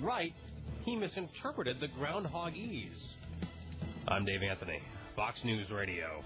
right, he misinterpreted the groundhogese. I'm Dave Anthony, Fox News Radio.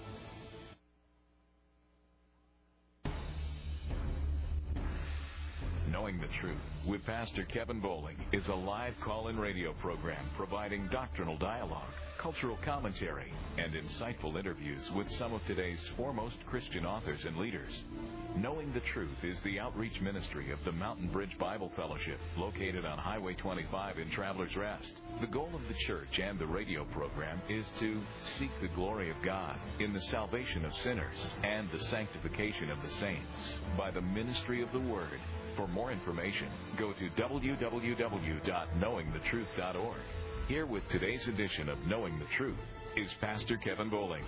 Knowing the Truth with Pastor Kevin Bowling is a live call-in radio program providing doctrinal dialogue, cultural commentary, and insightful interviews with some of today's foremost Christian authors and leaders. Knowing the Truth is the outreach ministry of the Mountain Bridge Bible Fellowship, located on Highway 25 in Travelers Rest. The goal of the church and the radio program is to seek the glory of God in the salvation of sinners and the sanctification of the saints by the ministry of the Word. For more information, go to www.knowingthetruth.org. Here with today's edition of Knowing the Truth is Pastor Kevin Bowling.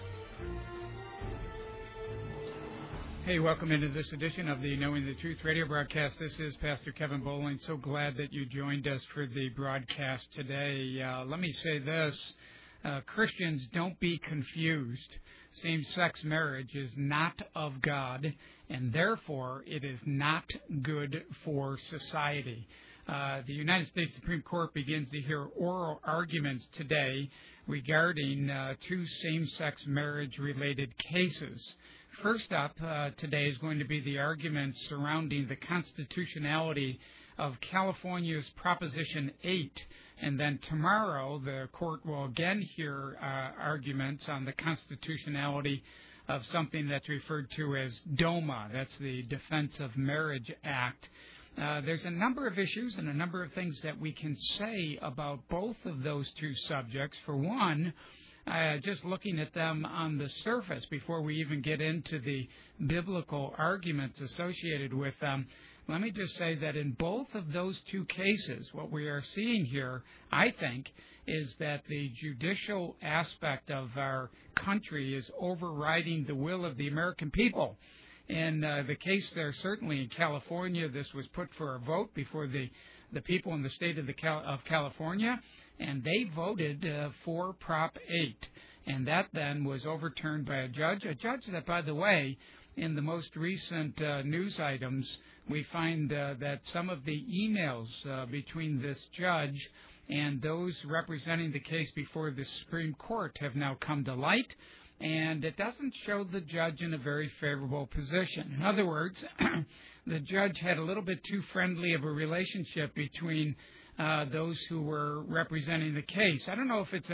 Hey, welcome into this edition of the Knowing the Truth radio broadcast. This is Pastor Kevin Bowling. So glad that you joined us for the broadcast today. Let me say this. Christians, don't be confused. Same-sex marriage is not of God, and therefore it is not good for society. The United States Supreme Court begins to hear oral arguments today regarding two same-sex marriage-related cases. First up today is going to be the arguments surrounding the constitutionality of California's Proposition 8. And then tomorrow, the court will again hear arguments on the constitutionality of something that's referred to as DOMA. That's the Defense of Marriage Act. There's a number of issues and a number of things that we can say about both of those two subjects. For one, just looking at them on the surface before we even get into the biblical arguments associated with them, let me just say that in both of those two cases, what we are seeing here, I think, is that the judicial aspect of our country is overriding the will of the American people. In the case there, certainly in California, this was put for a vote before the people in the state of California, and they voted for Prop 8. And that then was overturned by a judge that, by the way, in the most recent news items, we find that some of the emails between this judge and those representing the case before the Supreme Court have now come to light, and it doesn't show the judge in a very favorable position. In other words, the judge had a little bit too friendly of a relationship between those who were representing the case. I don't know if it's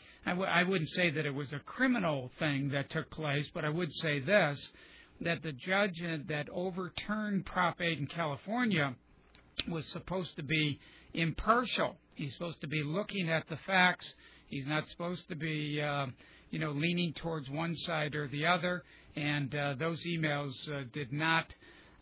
I wouldn't say that it was a criminal thing that took place, but I would say this, that the judge that overturned Prop 8 in California was supposed to be impartial. He's supposed to be looking at the facts. He's not supposed to be, leaning towards one side or the other. And those emails did not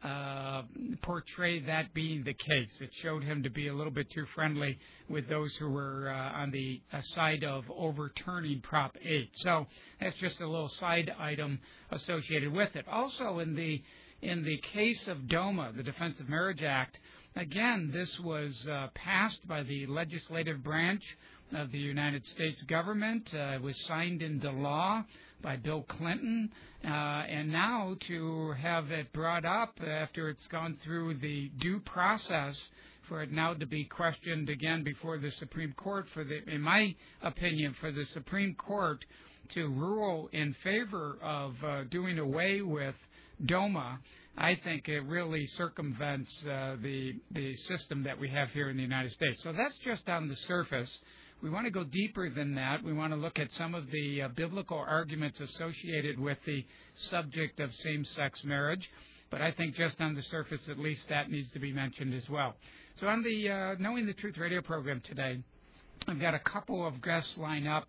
portray that being the case. It showed him to be a little bit too friendly with those who were on the side of overturning Prop 8. So that's just a little side item associated with it. Also, in the case of DOMA, the Defense of Marriage Act, again, this was passed by the legislative branch of the United States government. It was signed into law by Bill Clinton, and now to have it brought up after it's gone through the due process for it now to be questioned again before the Supreme Court, in my opinion, for the Supreme Court to rule in favor of doing away with DOMA, I think it really circumvents the system that we have here in the United States. So that's just on the surface. We want to go deeper than that. We want to look at some of the biblical arguments associated with the subject of same-sex marriage. But I think just on the surface, at least, that needs to be mentioned as well. So on the Knowing the Truth radio program today, I've got a couple of guests lined up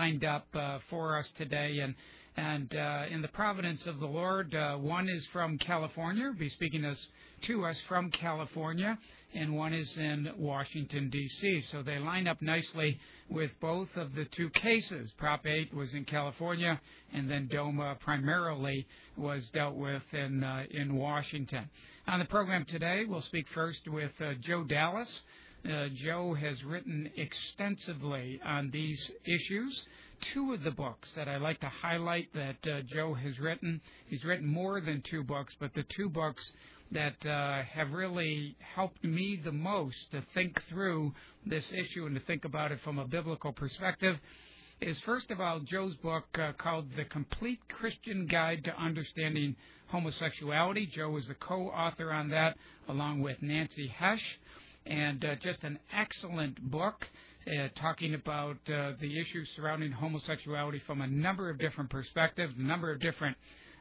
for us today. And in the providence of the Lord, one is from California, will be speaking to us from California, and one is in Washington, D.C. So they line up nicely with both of the two cases. Prop 8 was in California, and then DOMA primarily was dealt with in Washington. On the program today, we'll speak first with Joe Dallas. Joe has written extensively on these issues. Two of the books that I like to highlight that Joe has written, he's written more than two books, but the two books that have really helped me the most to think through this issue and to think about it from a biblical perspective is, first of all, Joe's book called The Complete Christian Guide to Understanding Homosexuality. Joe was the co-author on that, along with Nancy Hesh, and just an excellent book talking about the issues surrounding homosexuality from a number of different perspectives, a number of different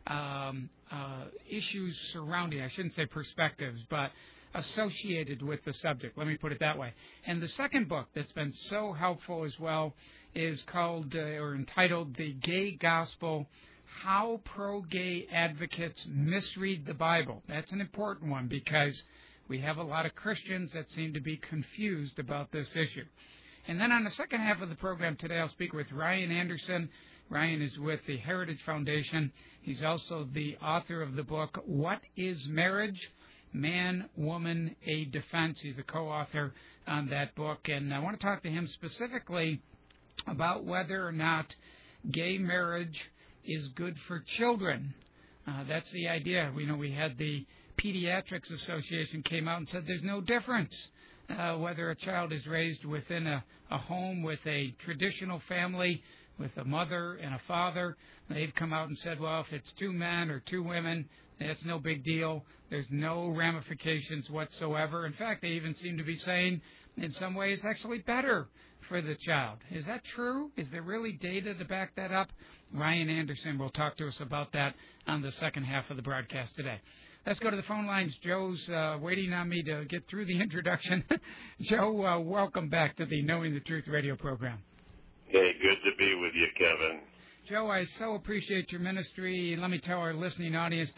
issues surrounding, I shouldn't say perspectives, but associated with the subject. Let me put it that way. And the second book that's been so helpful as well is called or entitled The Gay Gospel, How Pro-Gay Advocates Misread the Bible. That's an important one because we have a lot of Christians that seem to be confused about this issue. And then on the second half of the program today, I'll speak with Ryan Anderson. Ryan is with the Heritage Foundation. He's also the author of the book, What is Marriage? Man, Woman, a Defense. He's a co-author on that book. And I want to talk to him specifically about whether or not gay marriage is good for children. That's the idea. We had the Pediatrics Association came out and said there's no difference whether a child is raised within a home with a traditional family, with a mother and a father. They've come out and said, well, if it's two men or two women, that's no big deal. There's no ramifications whatsoever. In fact, they even seem to be saying in some way it's actually better for the child. Is that true? Is there really data to back that up? Ryan Anderson will talk to us about that on the second half of the broadcast today. Let's go to the phone lines. Joe's waiting on me to get through the introduction. Joe, welcome back to the Knowing the Truth radio program. Hey, good to be with you, Kevin. Joe, I so appreciate your ministry. Let me tell our listening audience,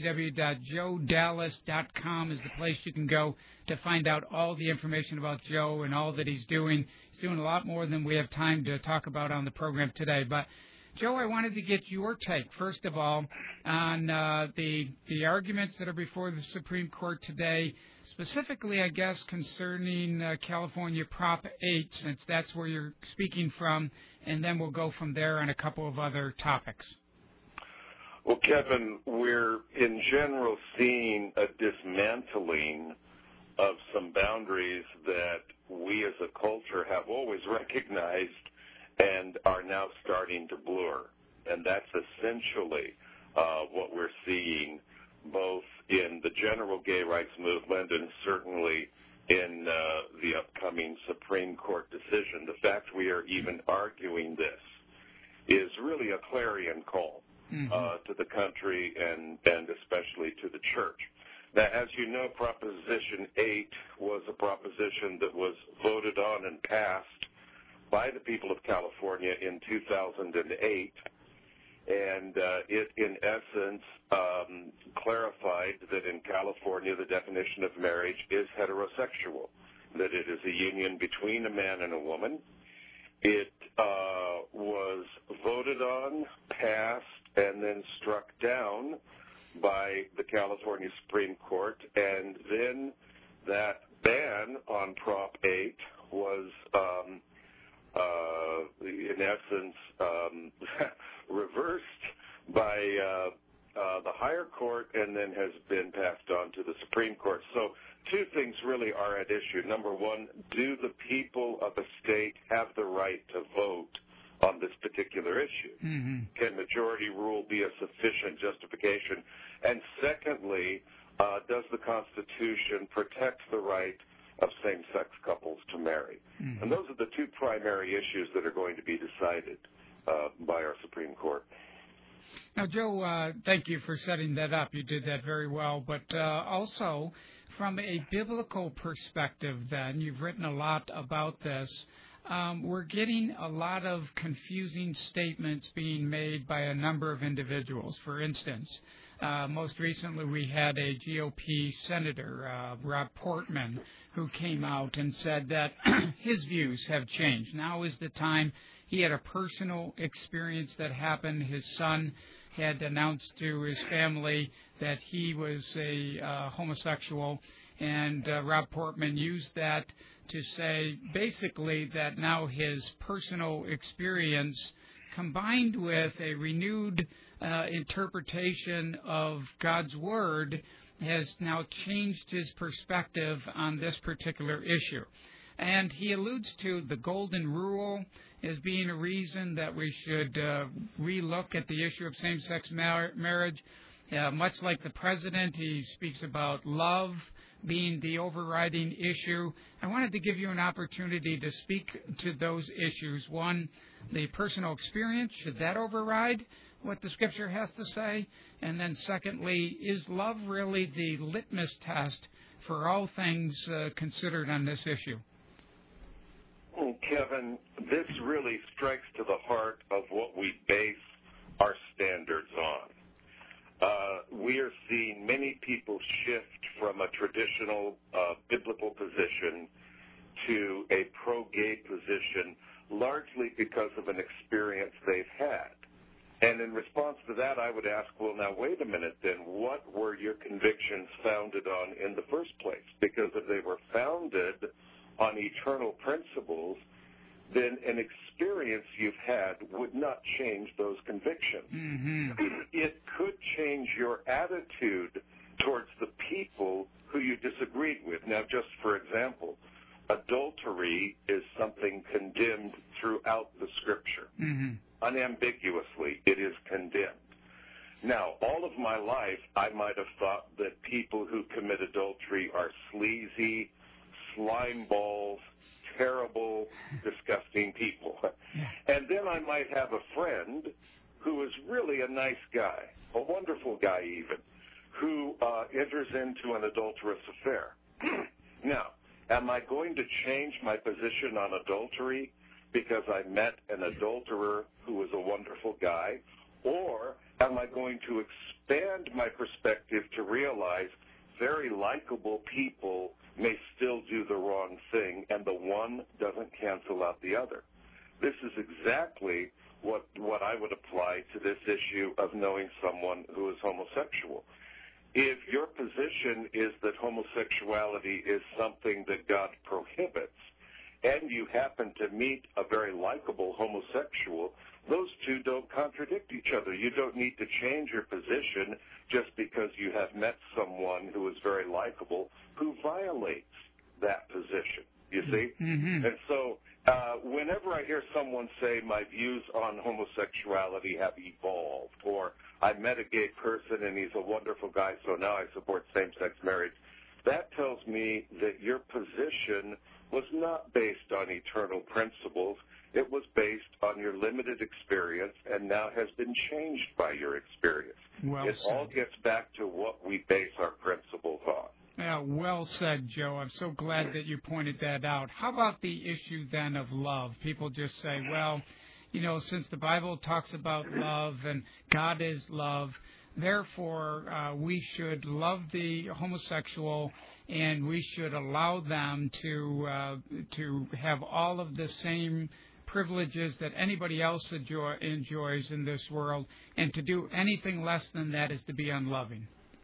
www.joedallas.com is the place you can go to find out all the information about Joe and all that he's doing. He's doing a lot more than we have time to talk about on the program today. But, Joe, I wanted to get your take, first of all, on the arguments that are before the Supreme Court today, specifically, I guess, concerning California Prop 8, since that's where you're speaking from, and then we'll go from there on a couple of other topics. Well, Kevin, we're in general seeing a dismantling of some boundaries that we as a culture have always recognized and are now starting to blur. And that's essentially what we're seeing both in the general gay rights movement and certainly in the upcoming Supreme Court decision. The fact we are even arguing this is really a clarion call to the country and especially to the church. Now, as you know, Proposition 8 was a proposition that was voted on and passed by the people of California in 2008, and it, in essence, clarified that in California the definition of marriage is heterosexual, that it is a union between a man and a woman. It was voted on, passed, and then struck down by the California Supreme Court, and then that ban on Prop 8 was in essence reversed by the higher court and then has been passed on to the Supreme Court. So two things really are at issue. Number one, do the people of a state have the right to vote on this particular issue? Can majority rule be a sufficient justification? And secondly, does the Constitution protect the right of same-sex couples to marry? And those are the two primary issues that are going to be decided by our Supreme Court. Now, Joe, thank you for setting that up. You did that very well. But also, from a biblical perspective then, you've written a lot about this. We're getting a lot of confusing statements being made by a number of individuals. For instance, most recently we had a GOP senator, Rob Portman, who came out and said that his views have changed. Now is the time. He had a personal experience that happened. His son had announced to his family that he was a homosexual, and Rob Portman used that to say basically that now his personal experience combined with a renewed interpretation of God's Word has now changed his perspective on this particular issue. And he alludes to the golden rule as being a reason that we should relook at the issue of same-sex marriage. Much like the president, he speaks about love being the overriding issue. I wanted to give you an opportunity to speak to those issues. One, the personal experience, should that override what the Scripture has to say? And then secondly, is love really the litmus test for all things considered on this issue? Kevin, this really strikes to the heart of what we base our standards on. We are seeing many people shift from a traditional biblical position to a pro-gay position, largely because of an experience they've had. And in response to that, I would ask, well, now, wait a minute, then, what were your convictions founded on in the first place? Because if they were founded on eternal principles, then an experience you've had would not change those convictions. Mm-hmm. It could change your attitude towards the people who you disagreed with. Now, just for example, adultery is something condemned throughout the Scripture. Mm-hmm. Unambiguously, it is condemned. Now, all of my life, I might have thought that people who commit adultery are sleazy, slime balls, terrible, disgusting people. And then I might have a friend who is really a nice guy, a wonderful guy even, who enters into an adulterous affair. Now, am I going to change my position on adultery because I met an adulterer who was a wonderful guy? Or am I going to expand my perspective to realize very likable people may still do the wrong thing, and the one doesn't cancel out the other? This is exactly what I would apply to this issue of knowing someone who is homosexual. If your position is that homosexuality is something that God prohibits, and you happen to meet a very likable homosexual, those two don't contradict each other. You don't need to change your position just because you have met someone who is very likable who violates that position, you see? Mm-hmm. And so whenever I hear someone say my views on homosexuality have evolved, or I met a gay person and he's a wonderful guy, so now I support same-sex marriage, that tells me that your position was not based on eternal principles. It was based on your limited experience and now has been changed by your experience. Well it said. all gets back to what we base our principles on. Yeah, well said, Joe. I'm so glad that you pointed that out. How about the issue then of love? People just say, well, you know, since the Bible talks about love and God is love, therefore we should love the homosexual and we should allow them to have all of the same privileges that anybody else enjoys in this world, and to do anything less than that is to be unloving.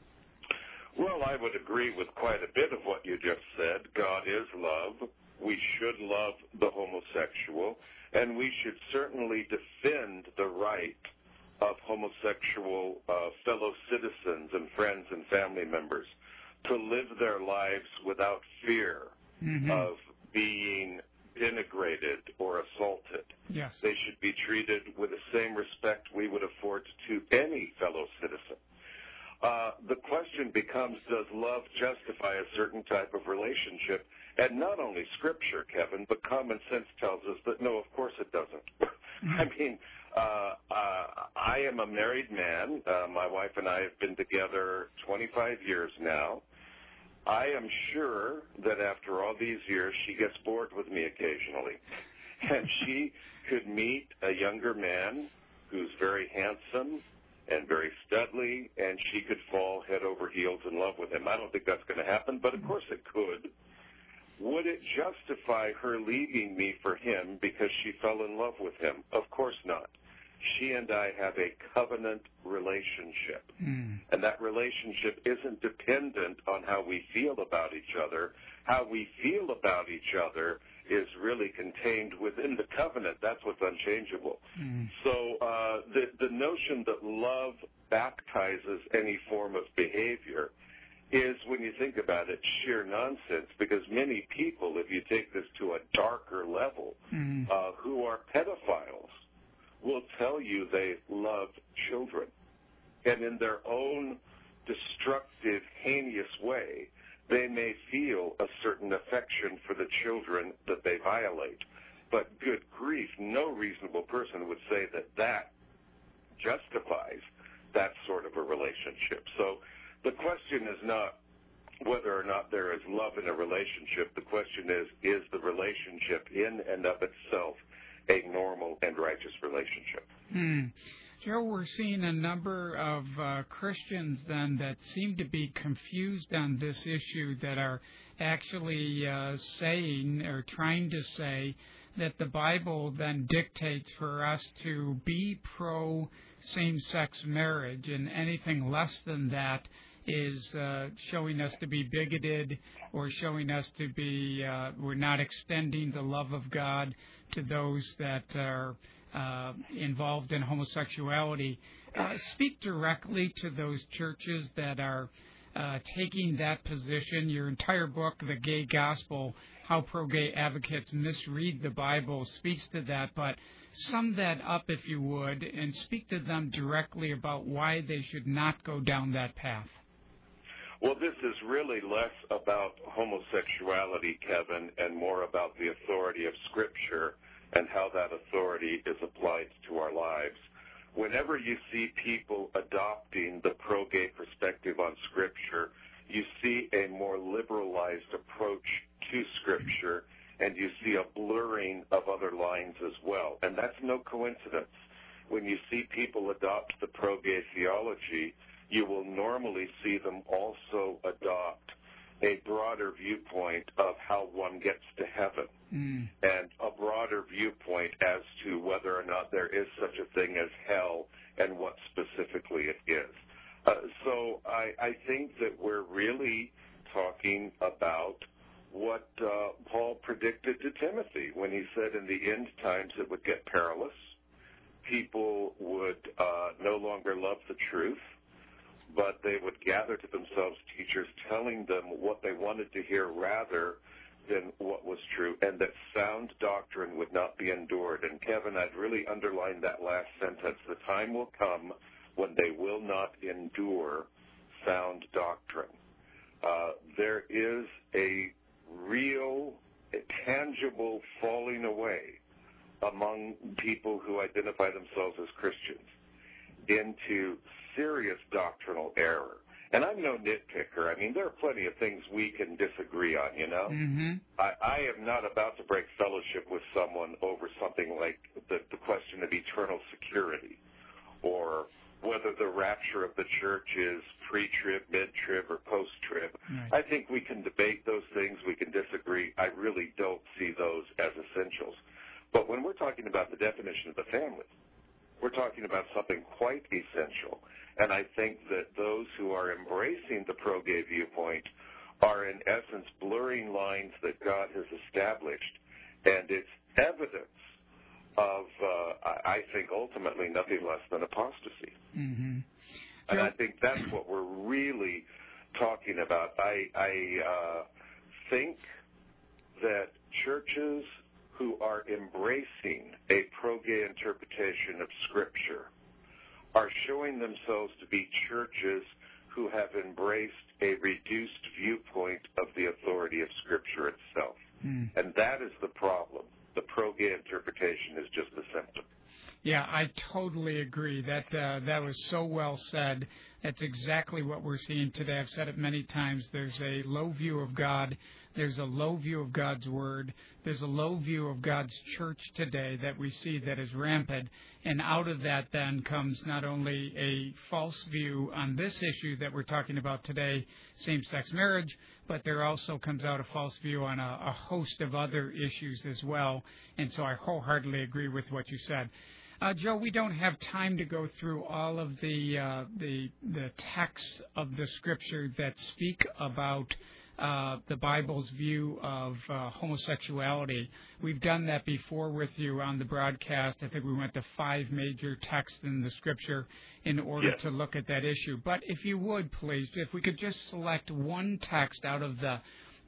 Well, I would agree with quite a bit of what you just said. God is love. We should love the homosexual, and we should certainly defend the right of homosexual fellow citizens and friends and family members to live their lives without fear of being denigrated or assaulted. Yes. They should be treated with the same respect we would afford to any fellow citizen. The question becomes, does love justify a certain type of relationship? And not only Scripture, Kevin, but common sense tells us that no, of course it doesn't. I mean, I am a married man. My wife and I have been together 25 years now. I am sure that after all these years, she gets bored with me occasionally. And she could meet a younger man who's very handsome and very studly, and she could fall head over heels in love with him. I don't think that's going to happen, but of course it could. Would it justify her leaving me for him because she fell in love with him? Of course not. She and I have a covenant relationship, and that relationship isn't dependent on how we feel about each other. How we feel about each other is really contained within the covenant. That's what's unchangeable. So the notion that love baptizes any form of behavior is, when you think about it, sheer nonsense, because many people, if you take this to a darker level, who are pedophiles, will tell you they love children. And in their own destructive, heinous way, they may feel a certain affection for the children that they violate. But good grief, no reasonable person would say that that justifies that sort of a relationship. So the question is not whether or not there is love in a relationship. The question is the relationship in and of itself a normal and righteous relationship? Joe, we're seeing a number of Christians then that seem to be confused on this issue, that are actually saying or trying to say that the Bible then dictates for us to be pro same-sex marriage, and anything less than that is showing us to be bigoted, or showing us to be we're not extending the love of God to those that are involved in homosexuality. Speak directly to those churches that are taking that position. Your entire book, The Gay Gospel, How Pro-Gay Advocates Misread the Bible, speaks to that, but sum that up, if you would, and speak to them directly about why they should not go down that path. Well, this is really less about homosexuality, Kevin, and more about the authority of Scripture and how that authority is applied to our lives. Whenever you see people adopting the pro-gay perspective on Scripture, you see a more liberalized approach to Scripture, and you see a blurring of other lines as well. And that's no coincidence. When you see people adopt the pro-gay theology, you will normally see them also adopt a broader viewpoint of how one gets to heaven, and a broader viewpoint as to whether or not there is such a thing as hell and what specifically it is. So I think that we're really talking about what Paul predicted to Timothy when he said in the end times it would get perilous. People would no longer love the truth, but they would gather to themselves teachers telling them what they wanted to hear rather than what was true, and that sound doctrine would not be endured. And Kevin, I'd really underline that last sentence. The time will come when they will not endure sound doctrine. There is a real, tangible falling away among people who identify themselves as Christians into serious doctrinal error. And I'm no nitpicker. I mean, there are plenty of things we can disagree on, you know. I am not about to break fellowship with someone over something like the question of eternal security, or whether the rapture of the church is pre-trib, mid-trib, or post-trib. I think we can debate those things. We can disagree. I really don't see those as essentials. But when we're talking about the definition of the family, we're talking about something quite essential. And I think that those who are embracing the pro-gay viewpoint are, in essence, blurring lines that God has established. And it's evidence of, I think, ultimately nothing less than apostasy. And I think that's what we're really talking about. I think that churches who are embracing a pro-gay interpretation of Scripture are showing themselves to be churches who have embraced a reduced viewpoint of the authority of Scripture itself. And that is the problem. The pro-gay interpretation is just the symptom. Yeah, I totally agree. That was so well said. That's exactly what we're seeing today. I've said it many times. There's a low view of God. There's a low view of God's Word. There's a low view of God's church today that we see that is rampant. And out of that then comes not only a false view on this issue that we're talking about today, same-sex marriage, but there also comes out a false view on a host of other issues as well. And so I wholeheartedly agree with what you said. Joe, we don't have time to go through all of the texts of the Scripture that speak about the Bible's view of homosexuality. We've done that before with you on the broadcast. I think we went to 5 major texts in the Scripture in order to look at that issue. But if you would, please, if we could just select one text out of the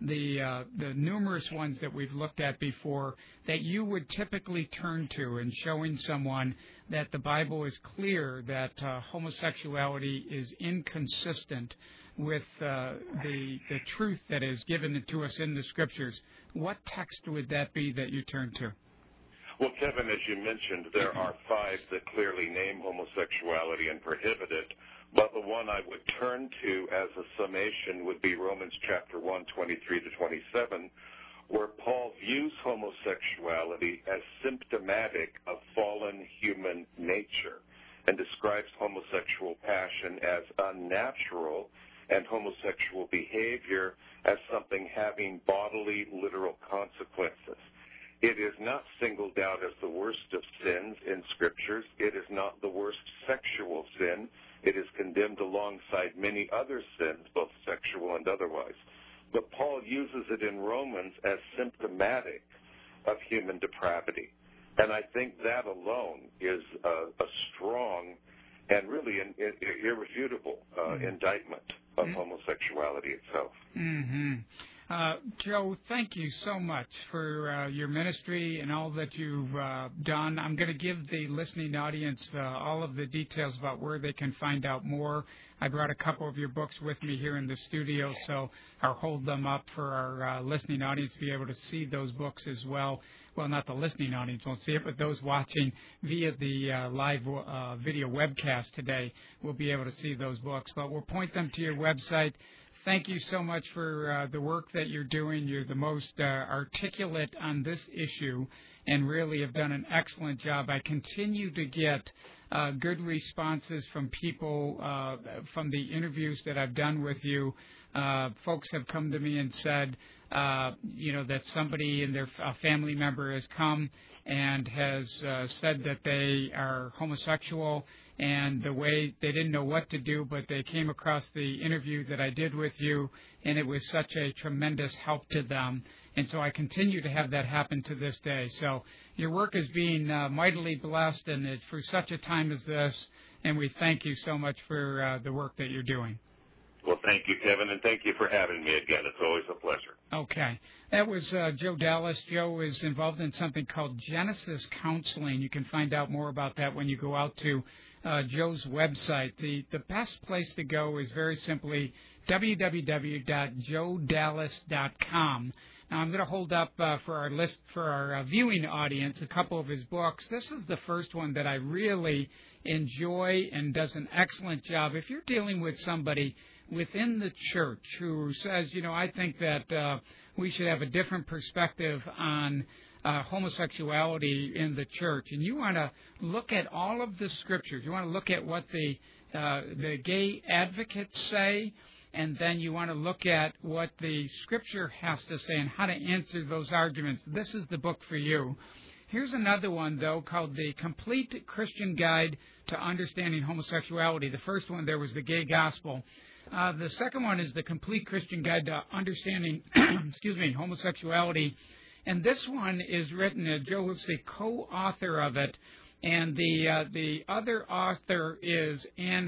numerous ones that we've looked at before that you would typically turn to in showing someone that the Bible is clear that homosexuality is inconsistent with the truth that is given to us in the Scriptures, what text would that be that you turn to? Well, Kevin, as you mentioned, there are 5 that clearly name homosexuality and prohibit it. But the one I would turn to as a summation would be Romans chapter 1, 23 to 27, where Paul views homosexuality as symptomatic of fallen human nature and describes homosexual passion as unnatural and homosexual behavior as something having bodily, literal consequences. It is not singled out as the worst of sins in Scriptures. It is not the worst sexual sin. It is condemned alongside many other sins, both sexual and otherwise. But Paul uses it in Romans as symptomatic of human depravity. And I think that alone is a strong and really an irrefutable indictment of homosexuality itself. Mm-hmm. Joe, thank you so much for your ministry and all that you've done. I'm going to give the listening audience all of the details about where they can find out more. I brought a couple of your books with me here in the studio, so I'll hold them up for our listening audience to be able to see those books as well. Well, not the listening audience won't see it, but those watching via the live video webcast today will be able to see those books. But we'll point them to your website. Thank you so much for the work that you're doing. You're the most articulate on this issue and really have done an excellent job. I continue to get good responses from people from the interviews that I've done with you. Folks have come to me and said, that somebody in their family member has come and has said that they are homosexual, and the way they didn't know what to do, but they came across the interview that I did with you, and it was such a tremendous help to them. And so I continue to have that happen to this day. So your work is being mightily blessed, and it's for such a time as this, and we thank you so much for the work that you're doing. Well, thank you, Kevin, and thank you for having me again. It's always a pleasure. Okay. That was Joe Dallas. Joe is involved in something called Genesis Counseling. You can find out more about that when you go out to Joe's website. The best place to go is very simply www.joedallas.com. Now, I'm going to hold up for our viewing audience a couple of his books. This is the first one that I really enjoy and does an excellent job. If you're dealing with somebody within the church who says, I think that we should have a different perspective on homosexuality in the church, and you want to look at all of the Scriptures, you want to look at what the gay advocates say, and then you want to look at what the Scripture has to say and how to answer those arguments. This is the book for you. Here's another one, though, called The Complete Christian Guide to Understanding Homosexuality. The first one there was The Gay Gospel. The second one is The Complete Christian Guide to Understanding homosexuality. And this one is written, Joe was the co-author of it, and the other author is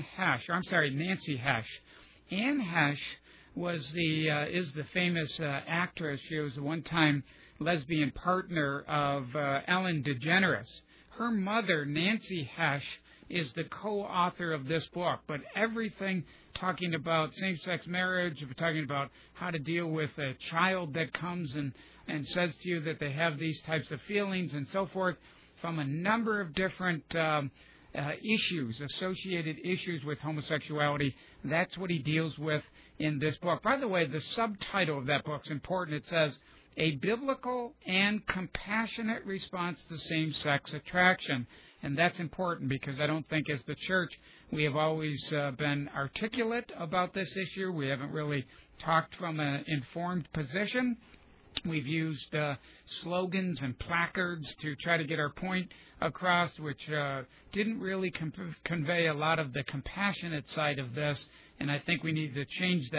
Nancy Hesh. Anne Hesh is the famous actress. She was the one-time lesbian partner of Ellen DeGeneres. Her mother, Nancy Hesh, is the co-author of this book, but everything talking about same-sex marriage, talking about how to deal with a child that comes and says to you that they have these types of feelings and so forth, from a number of different associated issues with homosexuality. That's what he deals with in this book. By the way, the subtitle of that book is important. It says, A Biblical and Compassionate Response to Same-Sex Attraction. And that's important because I don't think as the church we have always been articulate about this issue. We haven't really talked from an informed position. We've used slogans and placards to try to get our point across, which didn't really convey a lot of the compassionate side of this, and I think we need to change that.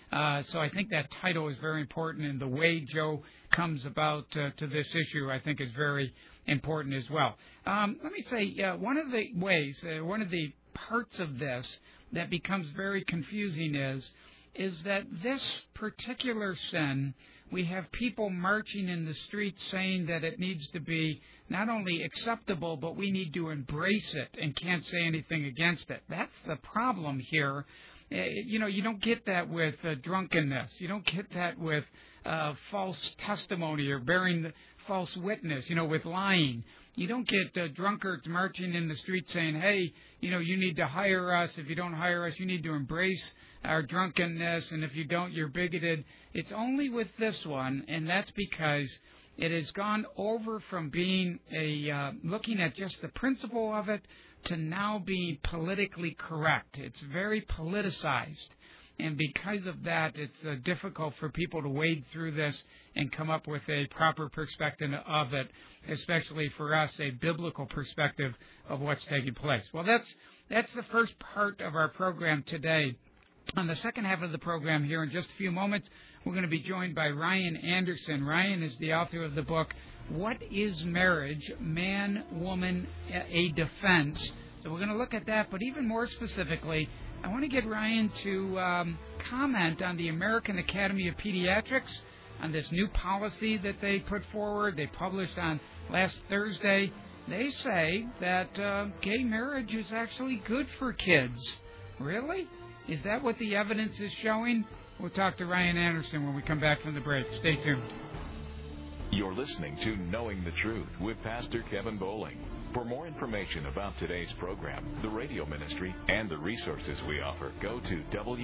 So I think that title is very important, and the way Joe comes about to this issue, I think, is very important as well. Let me say, one of the ways, one of the parts of this that becomes very confusing is that this particular sin, we have people marching in the streets saying that it needs to be not only acceptable, but we need to embrace it and can't say anything against it. That's the problem here. You don't get that with drunkenness. You don't get that with false testimony or bearing false witness, with lying. You don't get drunkards marching in the street saying, hey, you need to hire us. If you don't hire us, you need to embrace our drunkenness, and if you don't, you're bigoted. It's only with this one, and that's because it has gone over from being looking at just the principle of it to now being politically correct. It's very politicized, and because of that, it's difficult for people to wade through this and come up with a proper perspective of it, especially for us, a biblical perspective of what's taking place. Well, that's the first part of our program today. On the second half of the program here in just a few moments, we're going to be joined by Ryan Anderson. Ryan is the author of the book, What is Marriage? Man, Woman, a Defense. So we're going to look at that, but even more specifically, I want to get Ryan to comment on the American Academy of Pediatrics, on this new policy that they put forward. They published on last Thursday. They say that gay marriage is actually good for kids. Really? Is that what the evidence is showing? We'll talk to Ryan Anderson when we come back from the break. Stay tuned. You're listening to Knowing the Truth with Pastor Kevin Bowling. For more information about today's program, the radio ministry, and the resources we offer, go to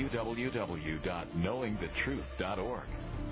www.knowingthetruth.org.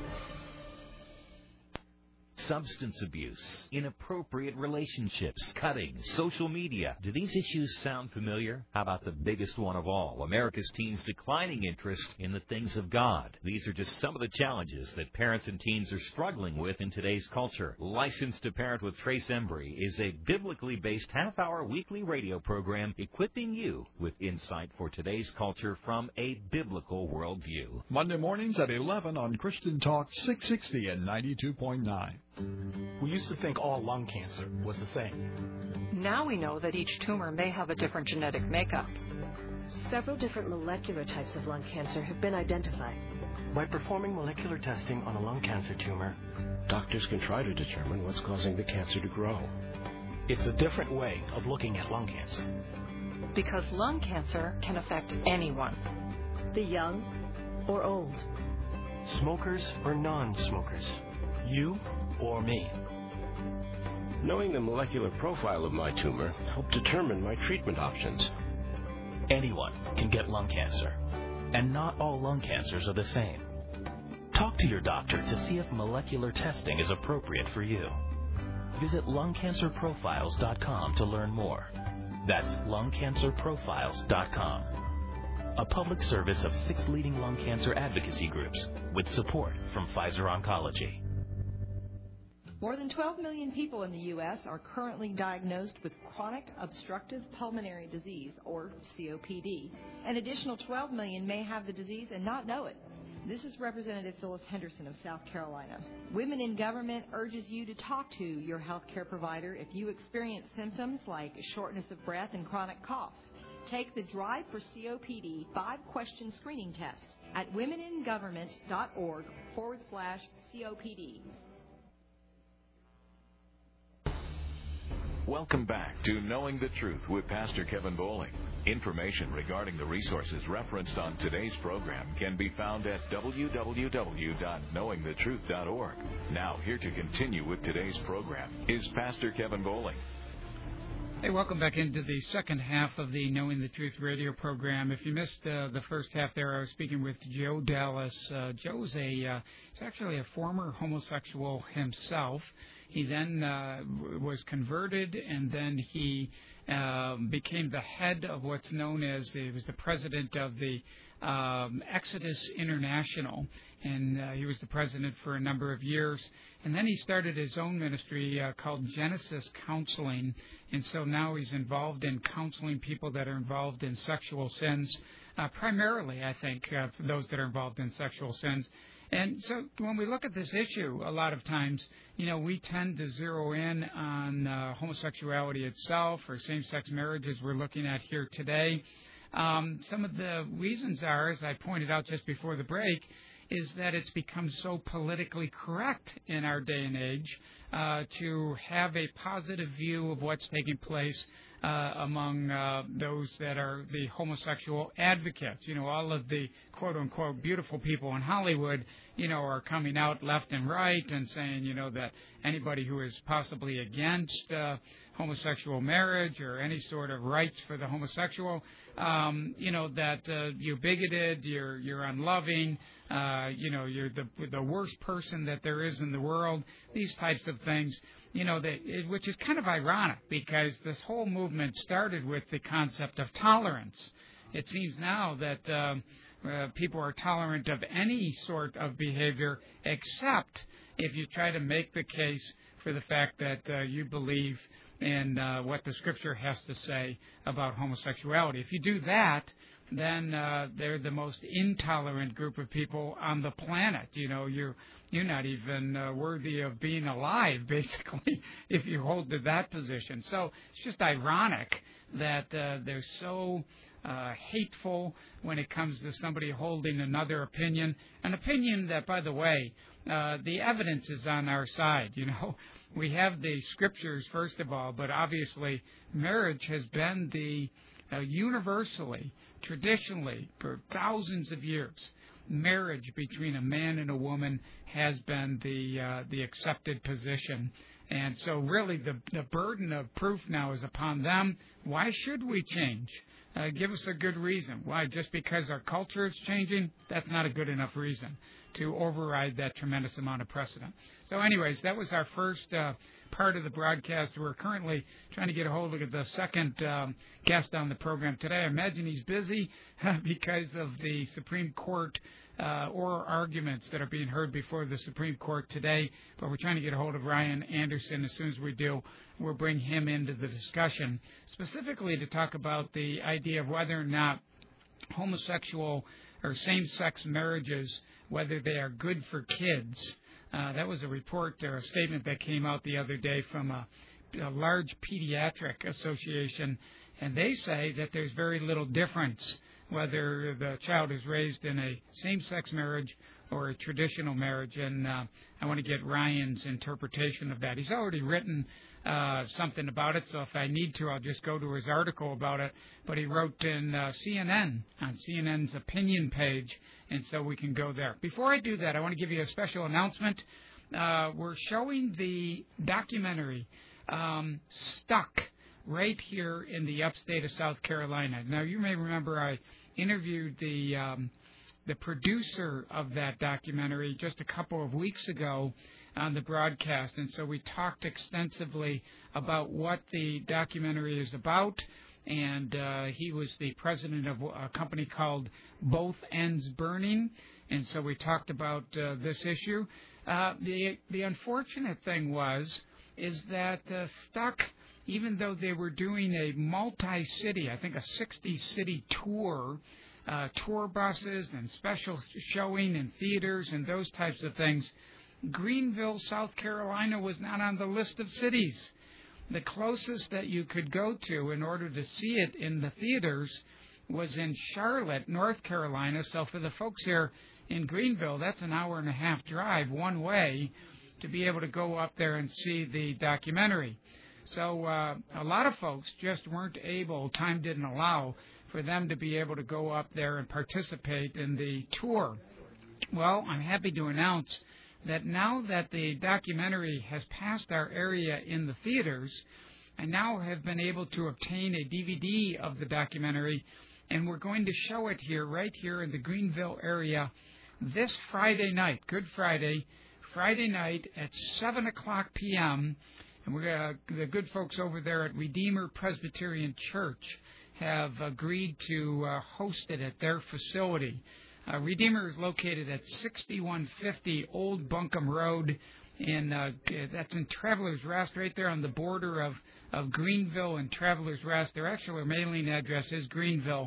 Substance abuse, inappropriate relationships, cutting, social media. Do these issues sound familiar? How about the biggest one of all, America's teens' declining interest in the things of God? These are just some of the challenges that parents and teens are struggling with in today's culture. Licensed to Parent with Trace Embry is a biblically based half-hour weekly radio program equipping you with insight for today's culture from a biblical worldview. Monday mornings at 11 on Christian Talk 660 and 92.9. We used to think all lung cancer was the same. Now we know that each tumor may have a different genetic makeup. Several different molecular types of lung cancer have been identified. By performing molecular testing on a lung cancer tumor, doctors can try to determine what's causing the cancer to grow. It's a different way of looking at lung cancer. Because lung cancer can affect anyone. The young or old. Smokers or non-smokers. You or me. Knowing the molecular profile of my tumor helped determine my treatment options. Anyone can get lung cancer, and not all lung cancers are the same. Talk to your doctor to see if molecular testing is appropriate for you. Visit lungcancerprofiles.com to learn more. That's lungcancerprofiles.com. A public service of 6 leading lung cancer advocacy groups with support from Pfizer Oncology. More than 12 million people in the U.S. are currently diagnosed with chronic obstructive pulmonary disease, or COPD. An additional 12 million may have the disease and not know it. This is Representative Phyllis Henderson of South Carolina. Women in Government urges you to talk to your health care provider if you experience symptoms like shortness of breath and chronic cough. Take the Drive for COPD 5-question screening test at womeningovernment.org/COPD. Welcome back to Knowing the Truth with Pastor Kevin Bowling. Information regarding the resources referenced on today's program can be found at www.knowingthetruth.org. Now, here to continue with today's program is Pastor Kevin Bowling. Hey, welcome back into the second half of the Knowing the Truth radio program. If you missed the first half there, I was speaking with Joe Dallas. Joe's he's actually a former homosexual himself. He then was converted, and then he became the head of what's known as he was the president of the Exodus International, and he was the president for a number of years. And then he started his own ministry called Genesis Counseling, and so now he's involved in counseling people that are involved in sexual sins. primarily, I think, for those that are involved in sexual sins. And so when we look at this issue, a lot of times, we tend to zero in on homosexuality itself or same-sex marriages we're looking at here today. Some of the reasons are, as I pointed out just before the break, is that it's become so politically correct in our day and age to have a positive view of what's taking place among those that are the homosexual advocates. All of the quote-unquote beautiful people in Hollywood, are coming out left and right and saying, that anybody who is possibly against homosexual marriage or any sort of rights for the homosexual, that you're bigoted, you're unloving, you're the worst person that there is in the world, these types of things. Which is kind of ironic because this whole movement started with the concept of tolerance. It seems now that people are tolerant of any sort of behavior except if you try to make the case for the fact that you believe in what the Scripture has to say about homosexuality. If you do that, then they're the most intolerant group of people on the planet. You're not even worthy of being alive, basically, if you hold to that position. So it's just ironic that they're so hateful when it comes to somebody holding another opinion, an opinion that, by the way, the evidence is on our side. We have the Scriptures, first of all, but obviously marriage has been the universally, traditionally, for thousands of years, marriage between a man and a woman has been the accepted position. And so really the burden of proof now is upon them. Why should we change? Give us a good reason. Why? Just because our culture is changing? That's not a good enough reason to override that tremendous amount of precedent. So anyways, that was our first part of the broadcast. We're currently trying to get a hold of the second guest on the program today. I imagine he's busy because of the Supreme Court oral arguments that are being heard before the Supreme Court today. But we're trying to get a hold of Ryan Anderson. As soon as we do, we'll bring him into the discussion, specifically to talk about the idea of whether or not homosexual or same-sex marriages, whether they are good for kids. That was a report or a statement that came out the other day from a large pediatric association, and they say that there's very little difference whether the child is raised in a same-sex marriage or a traditional marriage, and I want to get Ryan's interpretation of that. He's already written something about it, so if I need to, I'll just go to his article about it. But he wrote in CNN, on CNN's opinion page, and so we can go there. Before I do that, I want to give you a special announcement. We're showing the documentary Stuck right here in the upstate of South Carolina. Now, you may remember I interviewed the producer of that documentary just a couple of weeks ago on the broadcast, and so we talked extensively about what the documentary is about, and he was the president of a company called Both Ends Burning, and so we talked about this issue. The unfortunate thing is that Stuck, even though they were doing a multi-city, I think a 60-city tour, tour buses and special showing in theaters and those types of things, Greenville, South Carolina was not on the list of cities. The closest that you could go to in order to see it in the theaters was in Charlotte, North Carolina. So for the folks here in Greenville, that's an hour-and-a-half drive one way to be able to go up there and see the documentary. So a lot of folks just weren't able, time didn't allow, for them to be able to go up there and participate in the tour. Well, I'm happy to announce that now that the documentary has passed our area in the theaters, I now have been able to obtain a DVD of the documentary, and we're going to show it here, right here in the Greenville area, this Friday night, Good Friday, Friday night at 7 o'clock p.m., and the good folks over there at Redeemer Presbyterian Church have agreed to host it at their facility. Redeemer is located at 6150 Old Buncombe Road, that's in Travelers Rest, right there on the border of Greenville and Travelers Rest. Their actual mailing address is Greenville,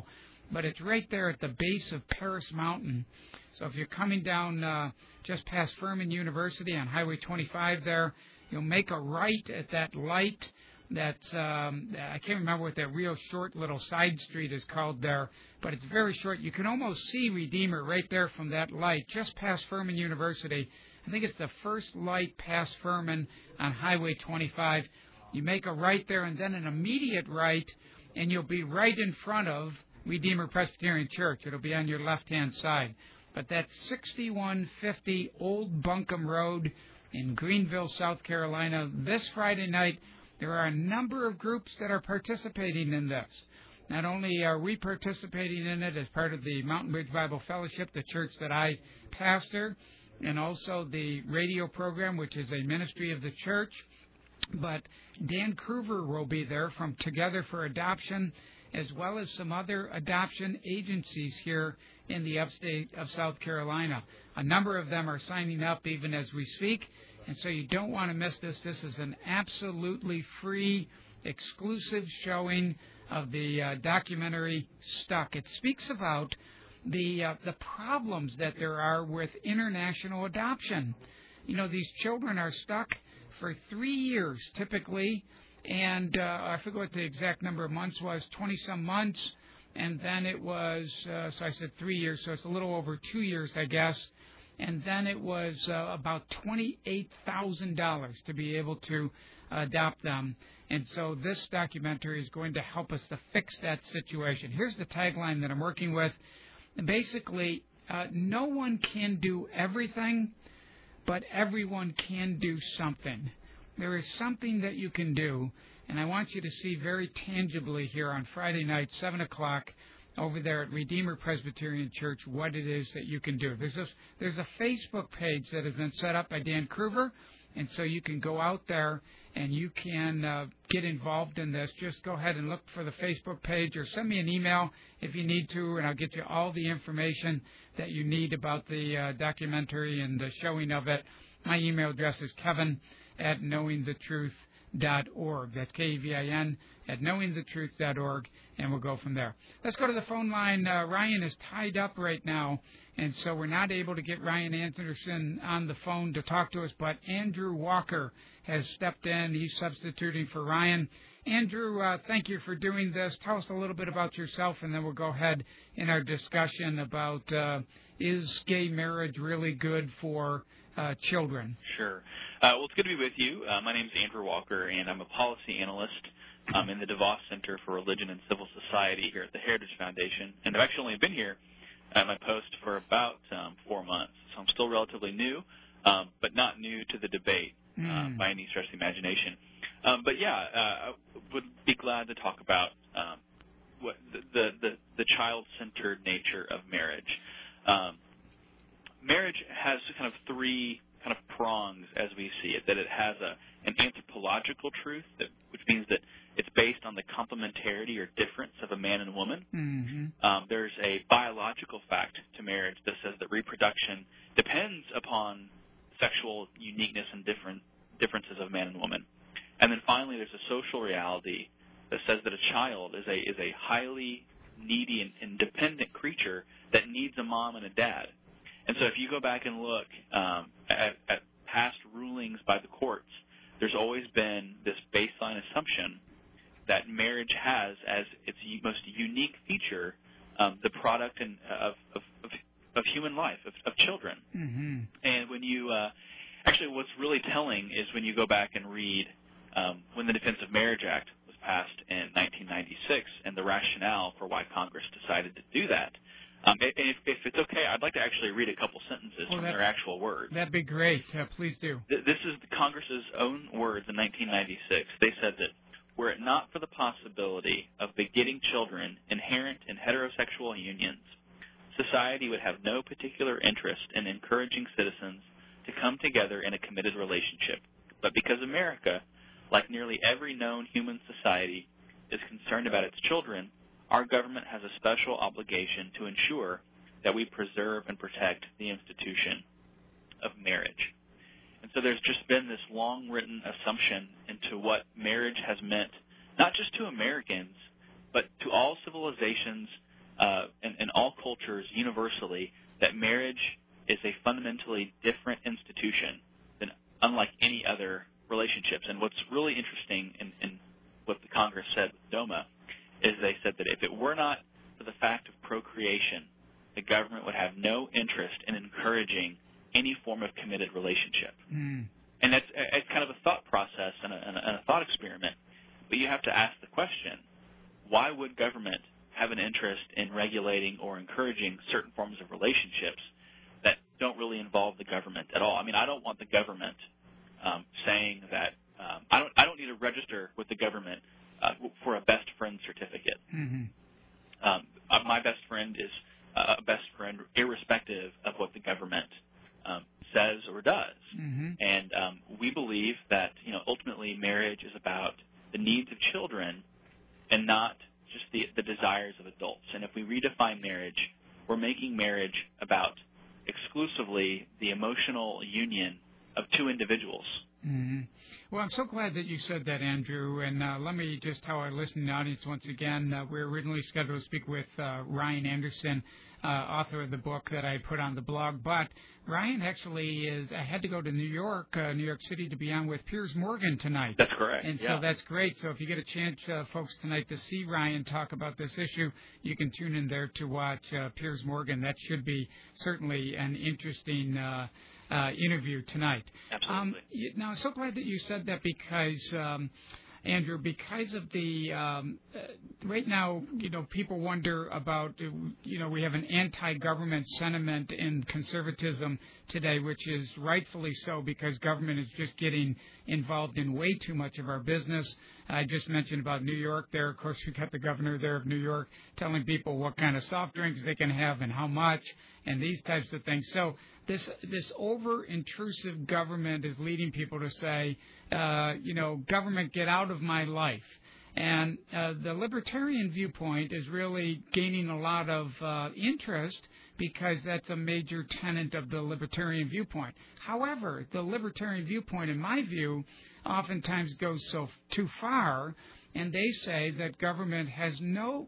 but it's right there at the base of Paris Mountain. So if you're coming down just past Furman University on Highway 25 there, you'll make a right at that light. That's I can't remember what that real short little side street is called there, but it's very short. You can almost see Redeemer right there from that light, just past Furman University. I think it's the first light past Furman on Highway 25. You make a right there and then an immediate right, and you'll be right in front of Redeemer Presbyterian Church. It'll be on your left-hand side. But that's 6150 Old Buncombe Road in Greenville, South Carolina. This Friday night, there are a number of groups that are participating in this. Not only are we participating in it as part of the Mountain Bridge Bible Fellowship, the church that I pastor, and also the radio program, which is a ministry of the church, but Dan Kruver will be there from Together for Adoption, as well as some other adoption agencies here in the upstate of South Carolina. A number of them are signing up even as we speak, and so you don't want to miss this. This is an absolutely free, exclusive showing of the documentary Stuck. It speaks about the problems that there are with international adoption. You know, these children are stuck for 3 years typically, and I forget what the exact number of months was, 20-some months, and then it was, so I said 3 years, so it's a little over 2 years, I guess, and then it was about $28,000 to be able to adopt them. And so this documentary is going to help us to fix that situation. Here's the tagline that I'm working with. Basically, no one can do everything, but everyone can do something. There is something that you can do, and I want you to see very tangibly here on Friday night, 7 o'clock, over there at Redeemer Presbyterian Church, what it is that you can do. There's a Facebook page that has been set up by Dan Kruver, and so you can go out there and you can get involved in this. Just go ahead and look for the Facebook page or send me an email if you need to, and I'll get you all the information that you need about the documentary and the showing of it. My email address is kevin@knowingthetruth.org. That's Kevin at knowingthetruth.org, and we'll go from there. Let's go to the phone line. Ryan is tied up right now, and so we're not able to get Ryan Anderson on the phone to talk to us, but Andrew Walker has stepped in. He's substituting for Ryan. Andrew, thank you for doing this. Tell us a little bit about yourself, and then we'll go ahead in our discussion about is gay marriage really good for children? Sure. Well, it's good to be with you. My name is Andrew Walker, and I'm a policy analyst in the DeVos Center for Religion and Civil Society here at the Heritage Foundation. And I've actually only been here at my post for about 4 months, so I'm still relatively new, but not new to the debate by any stretch of the imagination. But yeah, I would be glad to talk about what the child-centered nature of marriage. Marriage has kind of three kind of prongs as we see it. That it has an anthropological truth, which means that it's based on the complementarity or difference of a man and woman. Mm-hmm. There's a biological fact to marriage that says that reproduction depends upon sexual uniqueness and differences of man and woman. And then finally, there's a social reality that says that a child is a highly needy and independent creature that needs a mom and a dad. And so if you go back and look at past rulings by the courts, there's always been this baseline assumption that marriage has as its most unique feature the product of human life, of children. Mm-hmm. And when you actually what's really telling is when you go back and read when the Defense of Marriage Act was passed in 1996 and the rationale for why Congress decided to do that. And if it's okay, I'd like to actually read a couple sentences from their actual words. That'd be great. Please do. This is Congress's own words in 1996. They said that were it not for the possibility of begetting children inherent in heterosexual unions, society would have no particular interest in encouraging citizens to come together in a committed relationship. But because America, like nearly every known human society, is concerned about its children, our government has a special obligation to ensure that we preserve and protect the institution of marriage. And so there's just been this long-written assumption into what marriage has meant, not just to Americans, but to all civilizations in all cultures universally that marriage is a fundamentally different institution than unlike any other relationships. And what's really interesting in what the Congress said with DOMA is they said that if it were not for the fact of procreation, the government would have no interest in encouraging any form of committed relationship. And that's kind of a thought process and a thought experiment. But you have to ask the question, why would government have an interest in regulating or encouraging certain forms of relationships that don't really involve the government at all? I mean, I don't want the government saying that I don't need to register with the government for a best friend certificate. My best friend is a best friend irrespective of what the government says or does. And we believe that ultimately marriage is about the needs of children and not just the desires of adults. And if we redefine marriage, we're making marriage about exclusively the emotional union of two individuals. Well, I'm so glad that you said that, Andrew. And let me just tell our listening audience once again, we're originally scheduled to speak with Ryan Anderson, author of the book that I put on the blog. But Ryan actually had to go to New York City, to be on with Piers Morgan tonight. That's correct. And so that's great. So if you get a chance, folks, tonight to see Ryan talk about this issue, you can tune in there to watch Piers Morgan. That should be certainly an interesting interview tonight. Absolutely. Now, I'm so glad that you said that because, Andrew, because of the right now, people wonder about, we have an anti-government sentiment in conservatism today, which is rightfully so because government is just getting involved in way too much of our business. I just mentioned about New York there. Of course, we got the governor there of New York telling people what kind of soft drinks they can have and how much and these types of things. So this over-intrusive government is leading people to say, government, get out of my life. And the libertarian viewpoint is really gaining a lot of interest because that's a major tenet of the libertarian viewpoint. However, the libertarian viewpoint, in my view, oftentimes goes too far, and they say that government has no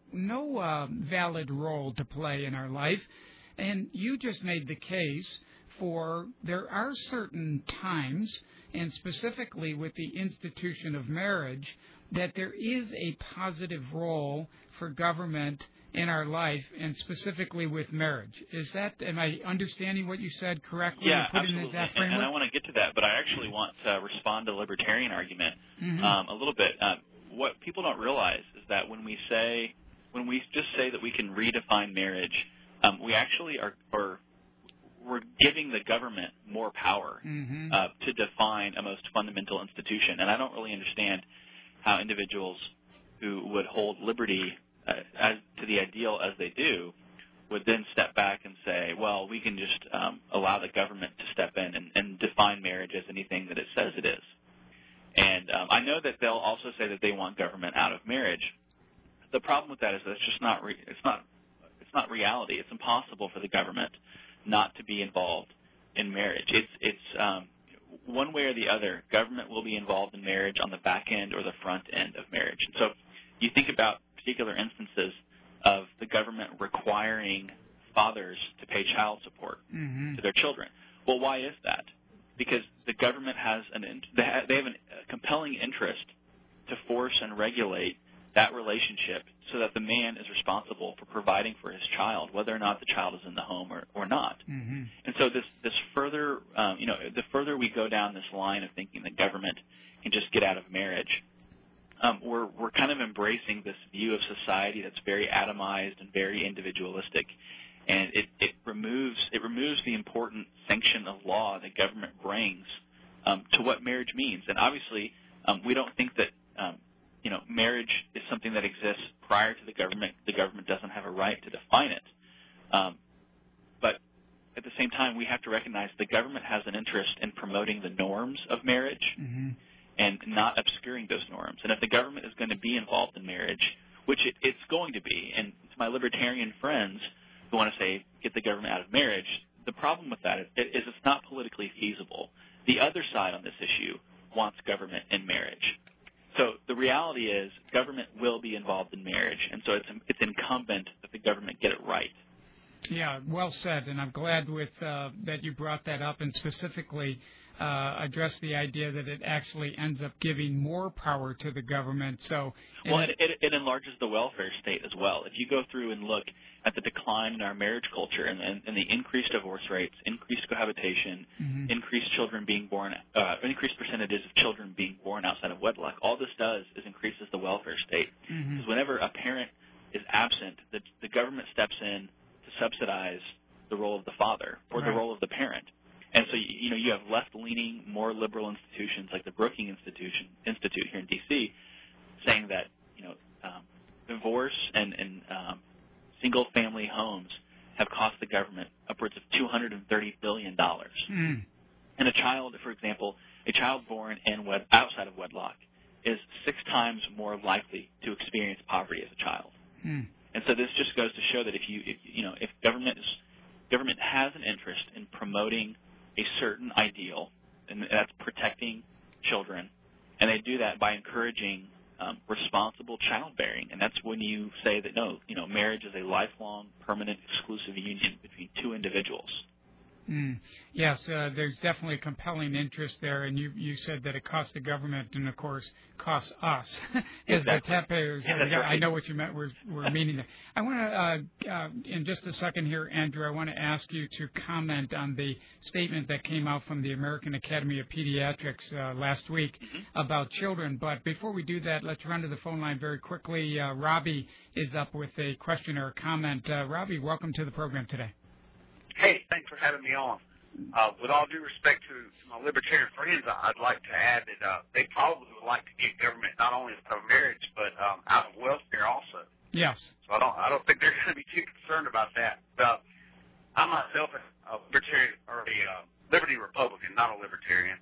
valid role to play in our life. And you just made the case for there are certain times, and specifically with the institution of marriage, that there is a positive role for government in our life, and specifically with marriage. Am I understanding what you said correctly? Yeah, absolutely. And I want to get to that, but I actually want to respond to the libertarian argument a little bit. What people don't realize is that when we just say that we can redefine marriage, we actually we're giving the government more power to define a most fundamental institution. And I don't really understand how individuals who would hold liberty as to the ideal as they do would then step back and say, well, we can just allow the government to step in and define marriage as anything that it says it is. And I know that they'll also say that they want government out of marriage. The problem with that is that it's just not reality. It's impossible for the government not to be involved in marriage. It's one way or the other. Government will be involved in marriage on the back end or the front end of marriage. And so you think about particular instances of the government requiring fathers to pay child support to their children. Well, why is that? Because the government has they have a compelling interest to force and regulate that relationship so that the man is responsible for providing for his child, whether or not the child is in the home or not. And so this further, the further we go down this line of thinking the government can just get out of marriage, we're kind of embracing this view of society that's very atomized and very individualistic, and it removes the important sanction of law that government brings to what marriage means. And obviously, we don't think that marriage is something that exists prior to the government. The government doesn't have a right to define it. But at the same time, we have to recognize the government has an interest in promoting the norms of marriage and not obscuring those norms. And if the government is going to be involved in marriage, which it's going to be, and to my libertarian friends who want to say get the government out of marriage, the problem with that is it's not politically feasible. The other side on this issue wants government in marriage. So the reality is government will be involved in marriage, and so it's incumbent that the government get it right. Yeah, well said, and I'm glad that you brought that up and specifically address the idea that it actually ends up giving more power to the government. So, it enlarges the welfare state as well. If you go through and look at the decline in our marriage culture and the increased divorce rates, increased cohabitation, increased children being born, increased percentages of children being born outside of wedlock, all this does is increases the welfare state. Because whenever a parent is absent, the government steps in to subsidize the role of the father or the role of the parent. And so, you have left-leaning, more liberal institutions like the Brookings Institute here in D.C. saying that, divorce and single-family homes have cost the government upwards of $230 billion. And a child, for example, a child born outside of wedlock is 6 times more likely to experience poverty as a child. And so this just goes to show that if government has an interest in promoting a certain ideal, and that's protecting children, and they do that by encouraging responsible childbearing, and that's when you say that marriage is a lifelong, permanent, exclusive union between 2 individuals. Yes, there's definitely a compelling interest there, and you said that it costs the government and, of course, costs us as the taxpayers. Yeah, that's right. I know what you meant. We're meaning that. I want to, in just a second here, Andrew, I want to ask you to comment on the statement that came out from the American Academy of Pediatrics last week about children. But before we do that, let's run to the phone line very quickly. Robbie is up with a question or a comment. Robbie, welcome to the program today. Hey, thanks for having me on. With all due respect to my libertarian friends, I'd like to add that they probably would like to get government not only out of marriage, but out of welfare also. Yes. So I don't think they're going to be too concerned about that. I myself am a libertarian, or a liberty Republican, not a libertarian.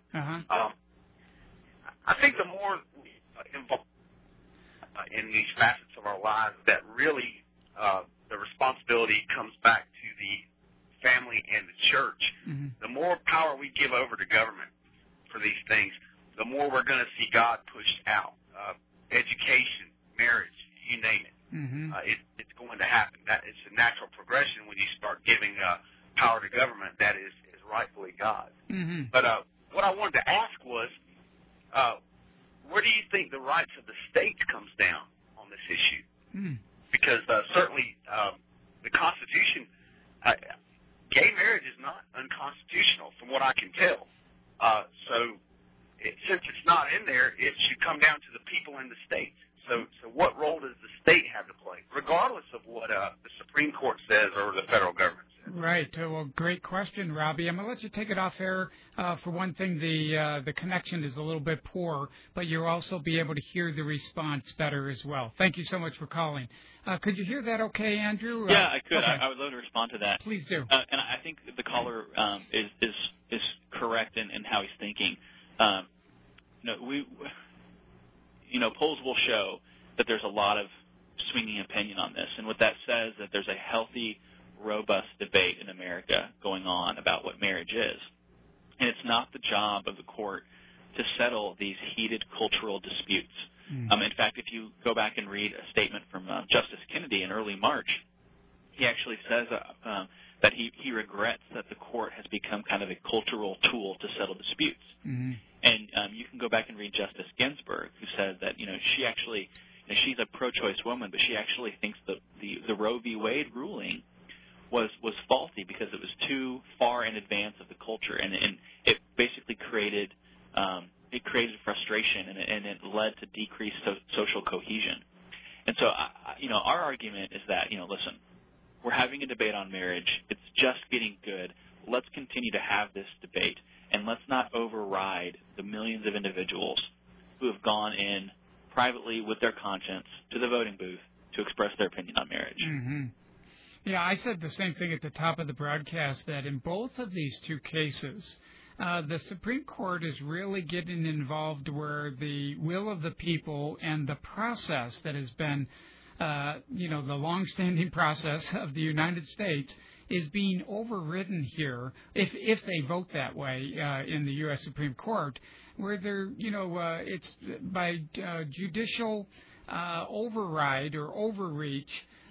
I think the more we involve in these facets of our lives, that really the responsibility comes back to the family and the church. The more power we give over to government for these things, the more we're going to see God pushed out. Education, marriage, you name it. It's going to happen. It's a natural progression when you start giving power to government that is rightfully God. But what I wanted to ask was, where do you think the rights of the states comes down on this issue? Because certainly the Constitution, gay marriage is not unconstitutional from what I can tell. Since it's not in there, it should come down to the people in the states. So what role does the state have to play, regardless of what the Supreme Court says or the federal government says? Right. Well, great question, Robbie. I'm going to let you take it off air. For one thing, the connection is a little bit poor, but you'll also be able to hear the response better as well. Thank you so much for calling. Could you hear that okay, Andrew? Yeah, I could. Okay. I would love to respond to that. Please do. And I think the caller is correct in how he's thinking. Polls will show that there's a lot of swinging opinion on this, and what that says that there's a healthy, robust debate in America going on about what marriage is. And it's not the job of the court to settle these heated cultural disputes. In fact, if you go back and read a statement from Justice Kennedy in early March, he actually says that he regrets that the court has become kind of a cultural tool to settle disputes. And you can go back and read Justice Ginsburg, who says that she actually, she's a pro-choice woman, but she actually thinks that the Roe v. Wade ruling was faulty because it was too far in advance of the culture, and it basically created frustration, and it led to decreased social cohesion. And so, our argument is that, listen, we're having a debate on marriage. It's just getting good. Let's continue to have this debate, and let's not override the millions of individuals who have gone in privately with their conscience to the voting booth to express their opinion on marriage. Yeah, I said the same thing at the top of the broadcast, that in both of these two cases, the Supreme Court is really getting involved where the will of the people and the process that has been, the long-standing process of the United States is being overridden here, if they vote that way in the U.S. Supreme Court, where they're, it's by judicial override or overreach.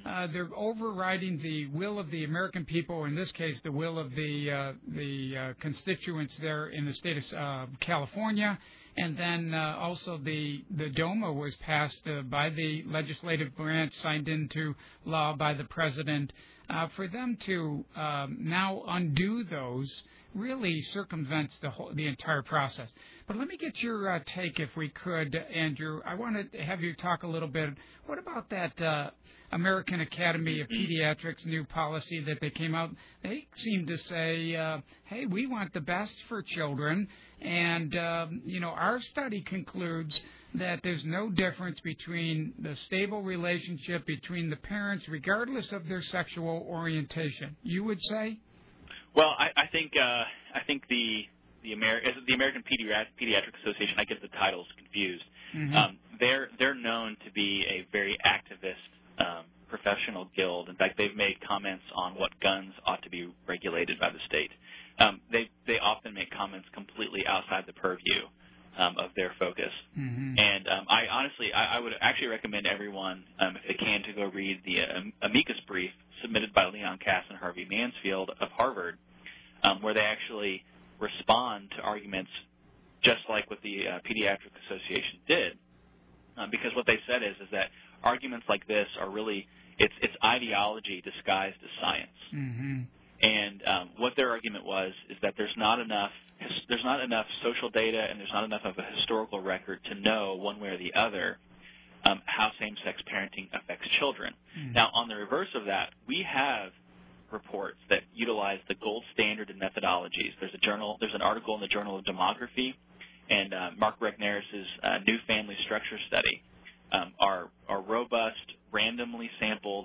they're overriding the will of the American people, in this case, the will of the constituents there in the state of California. And then also the DOMA was passed by the legislative branch, signed into law by the president. For them to now undo those really circumvents the entire process. But let me get your take, if we could, Andrew. I want to have you talk a little bit. What about that American Academy of Pediatrics new policy that they came out? They seem to say, hey, we want the best for children. And, our study concludes that there's no difference between the stable relationship between the parents, regardless of their sexual orientation. You would say? Well, I think the American Pediatric Association, I get the titles confused. Mm-hmm. They're known to be a very activist professional guild. In fact, they've made comments on what guns ought to be regulated by the state. They often make comments completely outside the purview of their focus. Mm-hmm. And I would actually recommend everyone, if they can, to go read the amicus brief submitted by Leon Kass and Harvey Mansfield of Harvard, where they actually respond to arguments just like what the Pediatric Association did. Because what they said is that arguments like this are really, it's ideology disguised as science. Mm-hmm. And what their argument was is that there's not enough social data and there's not enough of a historical record to know one way or the other how same-sex parenting affects children. Mm-hmm. Now, on the reverse of that, we have reports that utilize the gold standard in methodologies. There's an article in the Journal of Demography, and Mark Regner's New Family Structure Study are robust, randomly sampled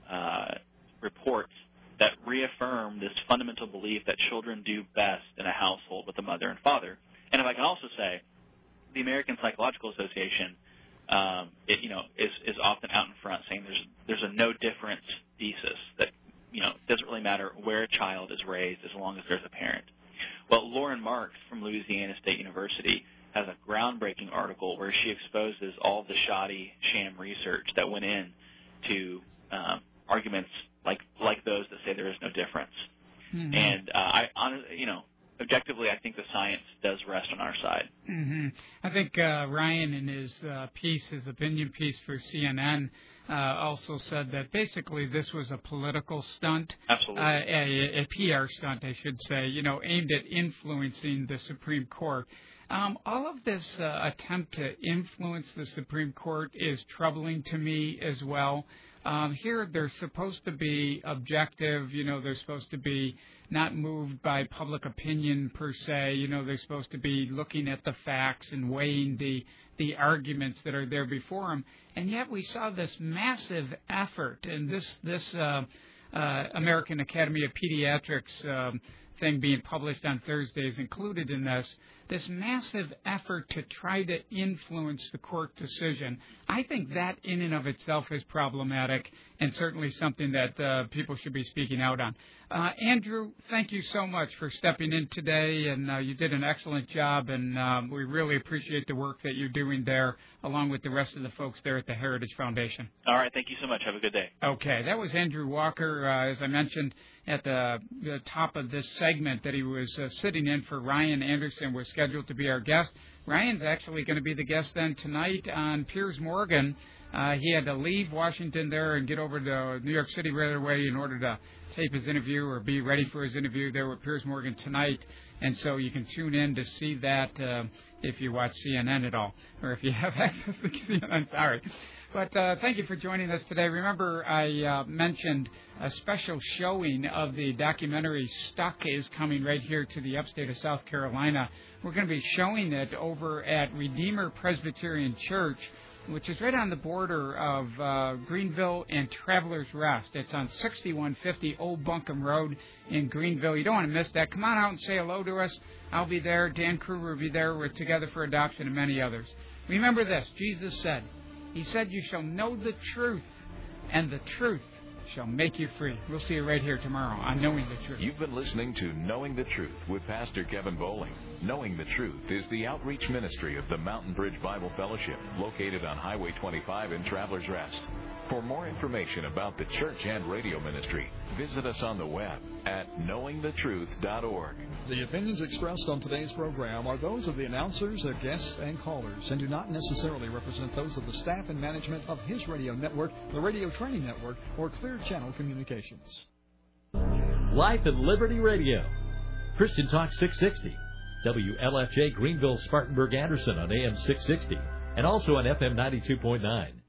reports that reaffirm this fundamental belief that children do best in a household with a mother and father. And if I can also say, the American Psychological Association, is often out in front saying there's a no difference thesis that it doesn't really matter where a child is raised as long as there's a parent. Well, Lauren Marks from Louisiana State University has a groundbreaking article where she exposes all the shoddy sham research that went in to arguments like those that say there is no difference. Mm-hmm. And objectively, I think the science does rest on our side. Mm-hmm. I think Ryan, in his opinion piece for CNN, also said that basically this was a political stunt. Absolutely. A PR stunt, I should say, aimed at influencing the Supreme Court. All of this attempt to influence the Supreme Court is troubling to me as well. Here, they're supposed to be objective. They're supposed to be not moved by public opinion per se. They're supposed to be looking at the facts and weighing the arguments that are there before them. And yet we saw this massive effort, and this American Academy of Pediatrics thing being published on Thursday is included in this massive effort to try to influence the court decision. I think that in and of itself is problematic and certainly something that people should be speaking out on. Andrew, thank you so much for stepping in today, and you did an excellent job, and we really appreciate the work that you're doing there, along with the rest of the folks there at the Heritage Foundation. All right, thank you so much. Have a good day. Okay, that was Andrew Walker, as I mentioned at the top of this segment, that he was sitting in for Ryan Anderson, was scheduled to be our guest. Ryan's actually going to be the guest then tonight on Piers Morgan. He had to leave Washington there and get over to New York City right away in order to tape his interview or be ready for his interview there with Piers Morgan tonight. And so you can tune in to see that if you watch CNN at all, or if you have access to CNN. Sorry. But thank you for joining us today. Remember, I mentioned a special showing of the documentary Stuck is coming right here to the upstate of South Carolina. We're going to be showing it over at Redeemer Presbyterian Church, which is right on the border of Greenville and Travelers Rest. It's on 6150 Old Buncombe Road in Greenville. You don't want to miss that. Come on out and say hello to us. I'll be there. Dan Kruger will be there. We're Together for Adoption and many others. Remember this. Jesus said, He said, you shall know the truth, and the truth shall make you free. We'll see you right here tomorrow on Knowing the Truth. You've been listening to Knowing the Truth with Pastor Kevin Bowling. Knowing the Truth is the outreach ministry of the Mountain Bridge Bible Fellowship, located on Highway 25 in Travelers Rest. For more information about the church and radio ministry, visit us on the web at knowingthetruth.org. The opinions expressed on today's program are those of the announcers, their guests, and callers, and do not necessarily represent those of the staff and management of His Radio Network, the Radio Training Network, or Clear Channel Communications. Life and Liberty Radio. Christian Talk 660. WLFJ Greenville, Spartanburg, Anderson on AM 660. And also on FM 92.9.